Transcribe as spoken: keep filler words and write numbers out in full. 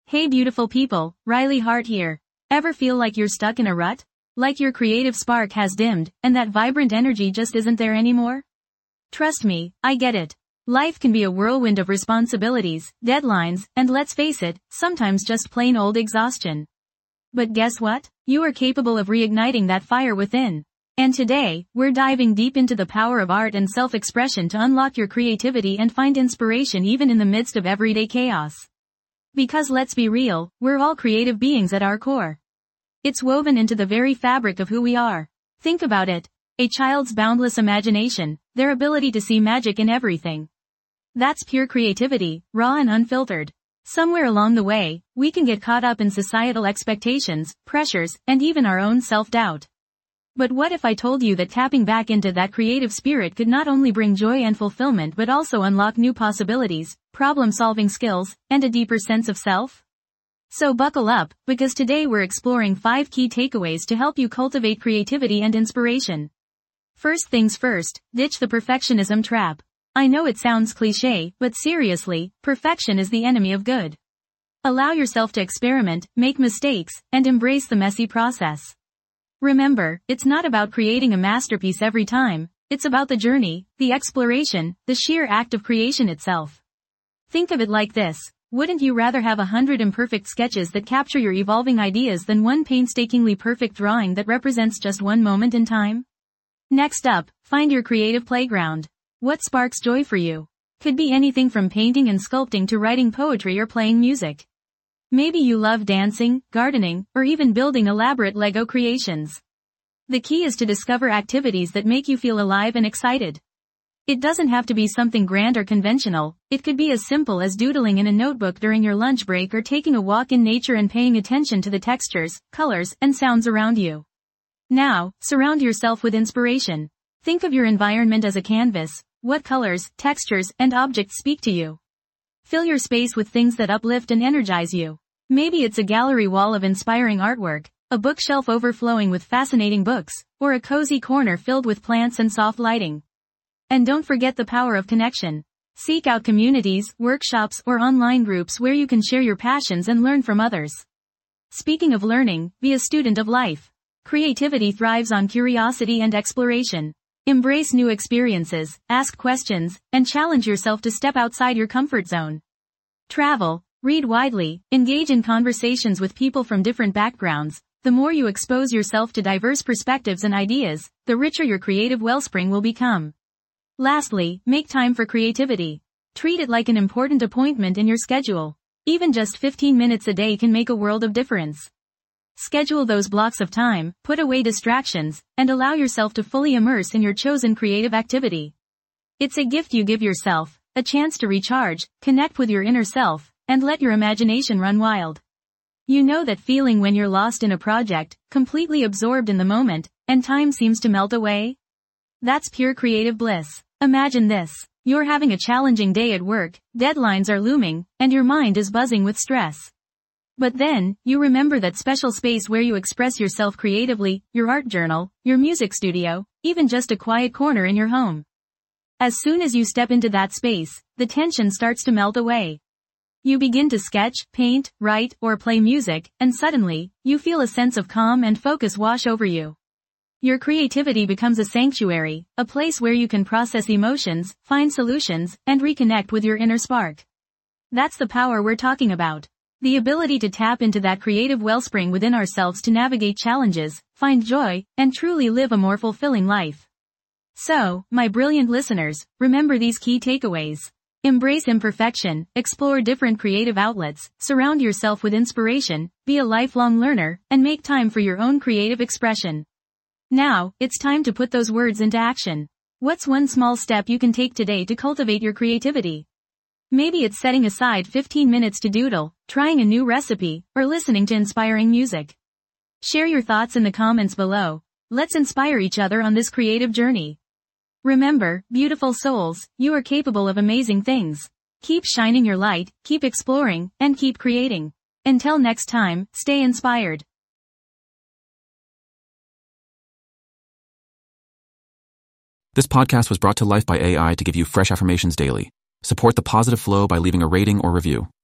Hey beautiful people, Riley Hart here. Ever feel like you're stuck in a rut? Like your creative spark has dimmed, and that vibrant energy just isn't there anymore? Trust me, I get it. Life can be a whirlwind of responsibilities, deadlines, and let's face it, sometimes just plain old exhaustion. But guess what? You are capable of reigniting that fire within. And today, we're diving deep into the power of art and self-expression to unlock your creativity and find inspiration even in the midst of everyday chaos. Because let's be real, we're all creative beings at our core. It's woven into the very fabric of who we are. Think about it. A child's boundless imagination, their ability to see magic in everything. That's pure creativity, raw and unfiltered. Somewhere along the way, we can get caught up in societal expectations, pressures, and even our own self-doubt. But what if I told you that tapping back into that creative spirit could not only bring joy and fulfillment but also unlock new possibilities, problem-solving skills, and a deeper sense of self? So buckle up, because today we're exploring five key takeaways to help you cultivate creativity and inspiration. First things first, ditch the perfectionism trap. I know it sounds cliché, but seriously, perfection is the enemy of good. Allow yourself to experiment, make mistakes, and embrace the messy process. Remember, it's not about creating a masterpiece every time, it's about the journey, the exploration, the sheer act of creation itself. Think of it like this. Wouldn't you rather have a hundred imperfect sketches that capture your evolving ideas than one painstakingly perfect drawing that represents just one moment in time? Next up, find your creative playground. What sparks joy for you? Could be anything from painting and sculpting to writing poetry or playing music. Maybe you love dancing, gardening, or even building elaborate Lego creations. The key is to discover activities that make you feel alive and excited. It doesn't have to be something grand or conventional, it could be as simple as doodling in a notebook during your lunch break or taking a walk in nature and paying attention to the textures, colors, and sounds around you. Now, surround yourself with inspiration. Think of your environment as a canvas. What colors, textures, and objects speak to you? Fill your space with things that uplift and energize you. Maybe it's a gallery wall of inspiring artwork, a bookshelf overflowing with fascinating books, or a cozy corner filled with plants and soft lighting. And don't forget the power of connection. Seek out communities, workshops, or online groups where you can share your passions and learn from others. Speaking of learning, be a student of life. Creativity thrives on curiosity and exploration. Embrace new experiences, ask questions, and challenge yourself to step outside your comfort zone. Travel, read widely, engage in conversations with people from different backgrounds. The more you expose yourself to diverse perspectives and ideas, the richer your creative wellspring will become. Lastly, make time for creativity. Treat it like an important appointment in your schedule. Even just fifteen minutes a day can make a world of difference. Schedule those blocks of time, put away distractions, and allow yourself to fully immerse in your chosen creative activity. It's a gift you give yourself, a chance to recharge, connect with your inner self, and let your imagination run wild. You know that feeling when you're lost in a project, completely absorbed in the moment, and time seems to melt away? That's pure creative bliss. Imagine this. You're having a challenging day at work, deadlines are looming, and your mind is buzzing with stress. But then, you remember that special space where you express yourself creatively, your art journal, your music studio, even just a quiet corner in your home. As soon as you step into that space, the tension starts to melt away. You begin to sketch, paint, write, or play music, and suddenly, you feel a sense of calm and focus wash over you. Your creativity becomes a sanctuary, a place where you can process emotions, find solutions, and reconnect with your inner spark. That's the power we're talking about. The ability to tap into that creative wellspring within ourselves to navigate challenges, find joy, and truly live a more fulfilling life. So, my brilliant listeners, remember these key takeaways. Embrace imperfection, explore different creative outlets, surround yourself with inspiration, be a lifelong learner, and make time for your own creative expression. Now, it's time to put those words into action. What's one small step you can take today to cultivate your creativity? Maybe it's setting aside fifteen minutes to doodle, trying a new recipe, or listening to inspiring music. Share your thoughts in the comments below. Let's inspire each other on this creative journey. Remember, beautiful souls, you are capable of amazing things. Keep shining your light, keep exploring, and keep creating. Until next time, stay inspired. This podcast was brought to life by A I to give you fresh affirmations daily. Support the positive flow by leaving a rating or review.